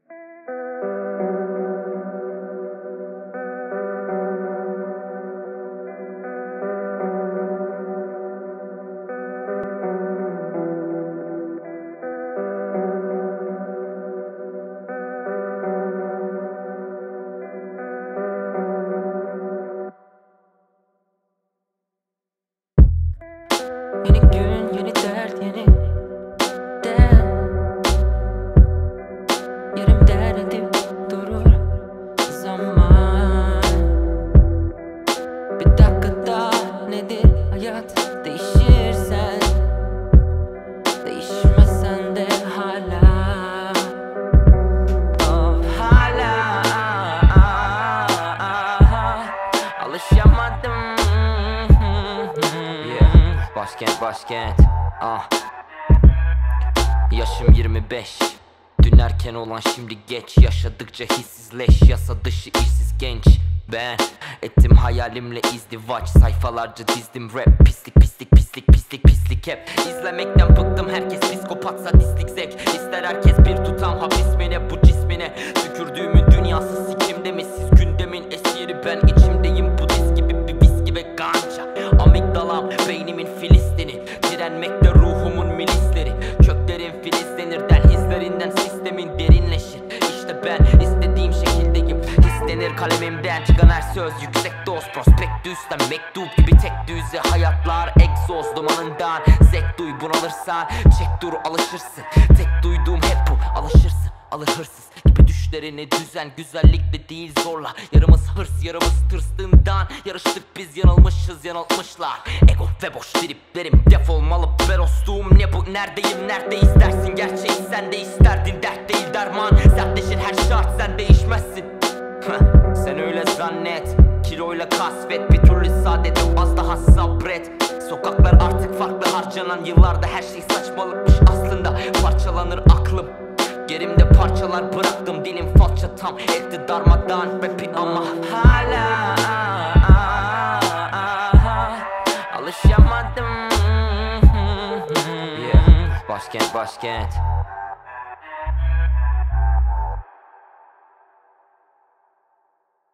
Yeni gün, yeni dert, yeni dert. Yarım derdim durur zaman. Bir dakikada nedir hayat, değişirsen değişmesen de hala, oh hala alışamadım. Başkent Yaşım 25. Dün erken olan şimdi geç. Yaşadıkça hissizleş. Yasa dışı işsiz genç. Ben ettim hayalimle izdivaç. Sayfalarca dizdim rap. Pislik hep. İzlemekten bıktım, herkes psikopat, sadistik zevk. İster herkes bir tutam hapis mi ne bu cismine. Tükürdüğümün dünyası sikimde mi, siz gündemin esiri, ben içimdeyim Budist gibi bir viski ve gança. Amigdalam beynimin filistini, direnmekte ruhumun milisleri. Köklerin filizlenir, delhizlerinden sistemin derinleşir. İşte ben istediğim şekildeyim, hislenir kalemimden çıkan her söz. Yüksek doz prospektüsten mektup gibi tek düze hayatlar. Egzoz dumanından zevk duy, bunalırsan çek dur, alışırsın. Tek duyduğum hep bu, alışırsın, alır hırsız gibi düşlerini düzen. Güzellikle değil zorla, yarımız hırs yarımız tırstığından. Yarıştık biz, yanılmışız yanıltmışlar. Ego ve boş triplerim defolmalı be dostum. Ne bu, neredeyim, nerede istersin gerçeği, sen de isterdin. Dert değil derman, sertleşir her şart, sen değişmezsin. Sen öyle zannet, kiloyla kasvet, bir türlü saadet yok, az daha sabret. Sokaklar artık farklı, harcanan yıllarda her şey saçmalıkmış aslında. Parçalanır aklım, gerimde parçalar bıraktım. Dilim falça tam etti darmadan rapi ama hala alışamadım. Başkent